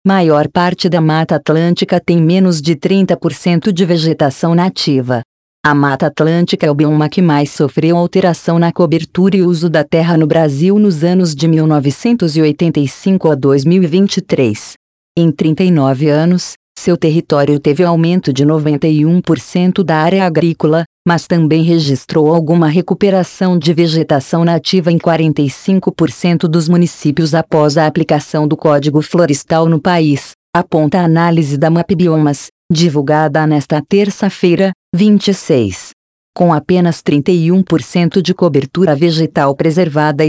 maior parte da Mata Atlântica tem menos de 30% de vegetação nativa. A Mata Atlântica é o bioma que mais sofreu alteração na cobertura e uso da terra no Brasil nos anos de 1985 a 2023. Em 39 anos, seu território teve aumento de 91% da área agrícola, mas também registrou alguma recuperação de vegetação nativa em 45% dos municípios após a aplicação do Código Florestal no país, aponta a análise da MapBiomas, divulgada nesta terça-feira, 26. Com apenas 31% de cobertura vegetal preservada e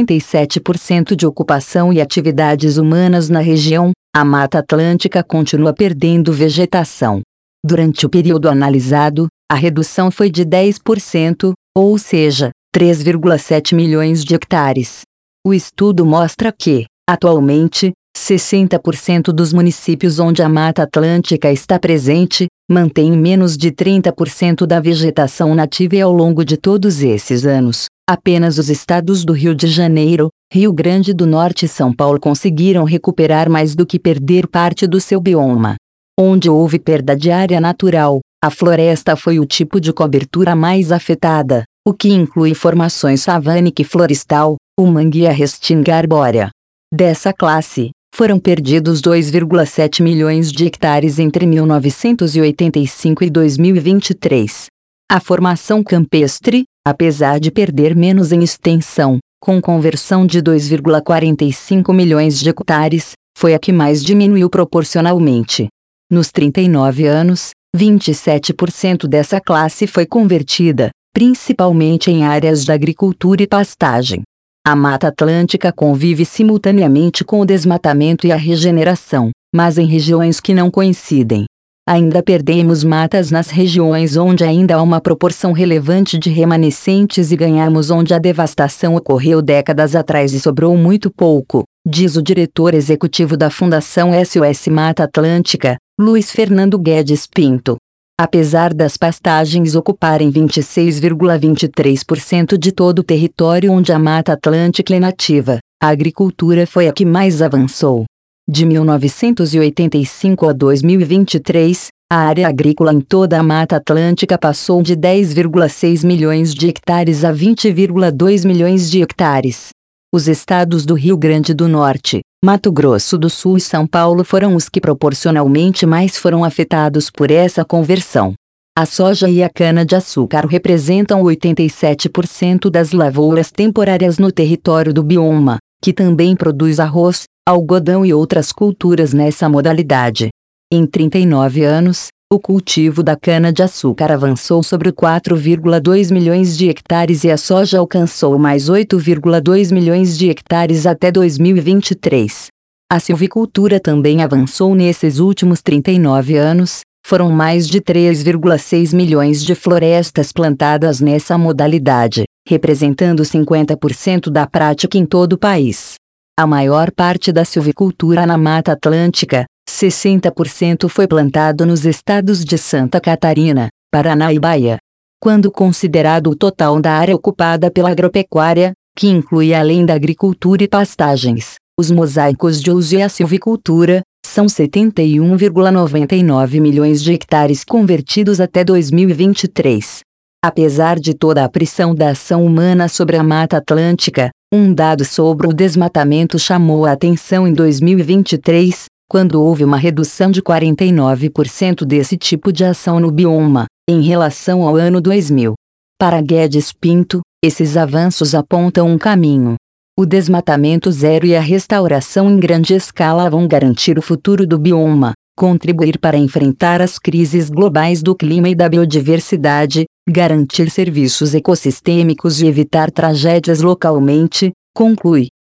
67% de ocupação e atividades humanas na região, a Mata Atlântica continua perdendo vegetação. Durante o período analisado, a redução foi de 10%, ou seja, 3,7 milhões de hectares. O estudo mostra que, atualmente, 60% dos municípios onde a Mata Atlântica está presente, mantém menos de 30% da vegetação nativa e ao longo de todos esses anos, apenas os estados do Rio de Janeiro, Rio Grande do Norte e São Paulo conseguiram recuperar mais do que perder parte do seu bioma. Onde houve perda de área natural, a floresta foi o tipo de cobertura mais afetada, o que inclui formações savânica e florestal, o mangue e a restinga arbórea. Dessa classe, foram perdidos 2,7 milhões de hectares entre 1985 e 2023. A formação campestre, apesar de perder menos em extensão, com conversão de 2,45 milhões de hectares, foi a que mais diminuiu proporcionalmente. Nos 39 anos, 27% dessa classe foi convertida, principalmente em áreas de agricultura e pastagem. A Mata Atlântica convive simultaneamente com o desmatamento e a regeneração, mas em regiões que não coincidem. Ainda perdemos matas nas regiões onde ainda há uma proporção relevante de remanescentes e ganhamos onde a devastação ocorreu décadas atrás e sobrou muito pouco, diz o diretor executivo da Fundação SOS Mata Atlântica, Luiz Fernando Guedes Pinto. Apesar das pastagens ocuparem 26,23% de todo o território onde a Mata Atlântica é nativa, a agricultura foi a que mais avançou. De 1985 a 2023, a área agrícola em toda a Mata Atlântica passou de 10,6 milhões de hectares a 20,2 milhões de hectares. Os estados do Rio Grande do Norte, Mato Grosso do Sul e São Paulo foram os que proporcionalmente mais foram afetados por essa conversão. A soja e a cana-de-açúcar representam 87% das lavouras temporárias no território do bioma, que também produz arroz, algodão e outras culturas nessa modalidade. Em 39 anos, o cultivo da cana-de-açúcar avançou sobre 4,2 milhões de hectares e a soja alcançou mais 8,2 milhões de hectares até 2023. A silvicultura também avançou nesses últimos 39 anos, foram mais de 3,6 milhões de florestas plantadas nessa modalidade, representando 50% da prática em todo o país. A maior parte da silvicultura na Mata Atlântica, 60% foi plantado nos estados de Santa Catarina, Paraná e Bahia. Quando considerado o total da área ocupada pela agropecuária, que inclui além da agricultura e pastagens, os mosaicos de uso e a silvicultura, são 71,99 milhões de hectares convertidos até 2023. Apesar de toda a pressão da ação humana sobre a Mata Atlântica, um dado sobre o desmatamento chamou a atenção em 2023, quando houve uma redução de 49% desse tipo de ação no bioma, em relação ao ano 2000. Para Guedes Pinto, esses avanços apontam um caminho. O desmatamento zero e a restauração em grande escala vão garantir o futuro do bioma, contribuir para enfrentar as crises globais do clima e da biodiversidade, garantir serviços ecossistêmicos e evitar tragédias localmente, conclui.